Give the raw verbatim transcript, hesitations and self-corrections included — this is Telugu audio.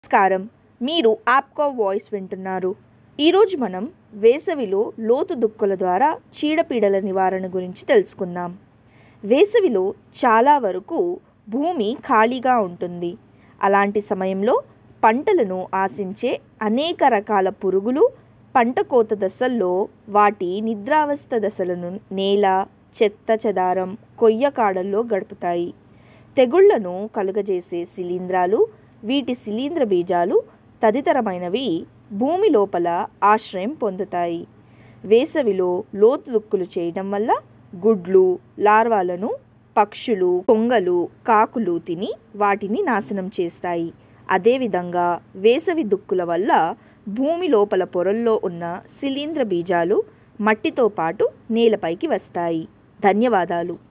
నమస్కారం. మీరు ఆప్కో వాయిస్ వింటున్నారు. ఈరోజు మనం వేసవిలో లోతు దుక్కుల ద్వారా చీడపీడల నివారణ గురించి తెలుసుకుందాం. వేసవిలో చాలా వరకు భూమి ఖాళీగా ఉంటుంది. అలాంటి సమయంలో పంటలను ఆశించే అనేక రకాల పురుగులు పంట కోత దశల్లో వాటి నిద్రావస్థ దశలను నేల, చెత్త చెదారం, కొయ్య కాడల్లో గడుపుతాయి. తెగుళ్లను కలుగజేసే శిలీంధ్రాలు, వీటి శిలీంధ్ర బీజాలు తదితరమైనవి భూమి లోపల ఆశ్రయం పొందుతాయి. వేసవిలో లోతు దుక్కులు చేయడం వల్ల గుడ్లు, లార్వాలను పక్షులు, కొంగలు, కాకులు తిని వాటిని నాశనం చేస్తాయి. అదేవిధంగా వేసవి దుక్కుల వల్ల భూమి లోపల పొరల్లో ఉన్న శిలీంధ్ర బీజాలు మట్టితో పాటు నేలపైకి వస్తాయి. ధన్యవాదాలు.